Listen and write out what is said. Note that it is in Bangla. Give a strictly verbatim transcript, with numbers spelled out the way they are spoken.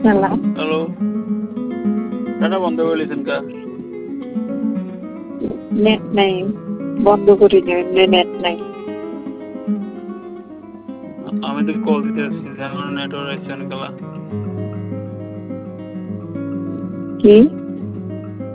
হ্যালো হ্যালো ডাটা বন্ধ করে লিছেন কা নেট নাই বন্ধ করে দিন নেট নাই আমি তো কল দিতে আসছি যেন নেটওয়ার্ক আসছে না কি